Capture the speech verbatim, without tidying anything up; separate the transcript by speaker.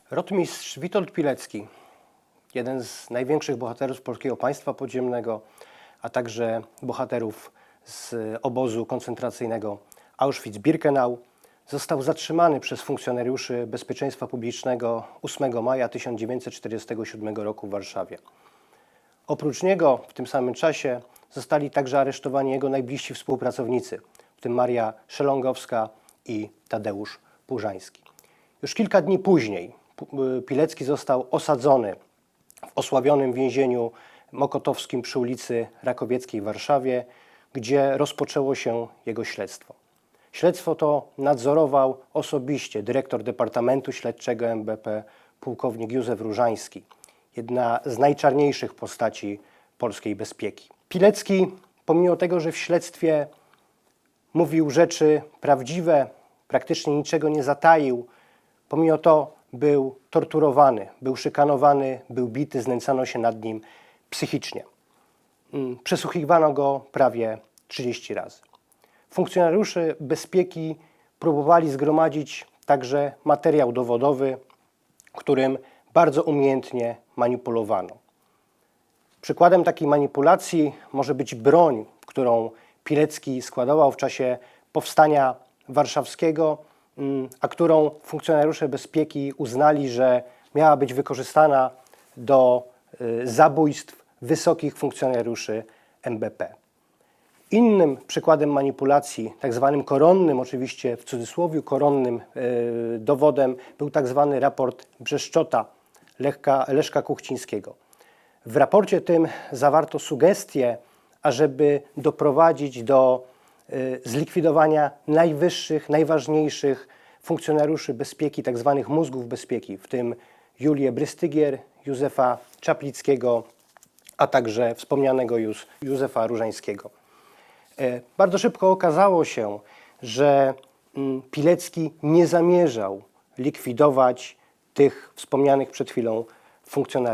Speaker 1: Rotmistrz Witold Pilecki, jeden z największych bohaterów polskiego państwa podziemnego, a także bohaterów z obozu koncentracyjnego Auschwitz-Birkenau, został zatrzymany przez funkcjonariuszy bezpieczeństwa publicznego ósmego maja tysiąc dziewięćset czterdziestego siódmego roku w Warszawie. Oprócz niego w tym samym czasie zostali także aresztowani jego najbliżsi współpracownicy, w tym Maria Szelongowska i Tadeusz Płużański. Już kilka dni później Pilecki został osadzony w osławionym więzieniu mokotowskim przy ulicy Rakowieckiej w Warszawie, gdzie rozpoczęło się jego śledztwo. Śledztwo to nadzorował osobiście dyrektor Departamentu Śledczego M B P pułkownik Józef Różański, jedna z najczarniejszych postaci polskiej bezpieki. Pilecki, pomimo tego, że w śledztwie mówił rzeczy prawdziwe, praktycznie niczego nie zataił, pomimo to był torturowany, był szykanowany, był bity, znęcano się nad nim psychicznie. Przesłuchiwano go prawie trzydzieści razy. Funkcjonariusze bezpieki próbowali zgromadzić także materiał dowodowy, którym bardzo umiejętnie manipulowano. Przykładem takiej manipulacji może być broń, którą Pilecki składował w czasie powstania warszawskiego, a którą funkcjonariusze bezpieki uznali, że miała być wykorzystana do zabójstw wysokich funkcjonariuszy M B P. Innym przykładem manipulacji, tak zwanym koronnym, oczywiście w cudzysłowie koronnym yy, dowodem, był tak zwany raport Brzeszczota Lechka, Leszka Kuchcińskiego. W raporcie tym zawarto sugestie, ażeby doprowadzić do yy, zlikwidowania najwyższych, najważniejszych funkcjonariuszy bezpieki, tak zwanych mózgów bezpieki, w tym Julię Brystygier, Józefa Czaplickiego, a także wspomnianego już Józefa Różańskiego. Bardzo szybko okazało się, że Pilecki nie zamierzał likwidować tych wspomnianych przed chwilą funkcjonariuszy.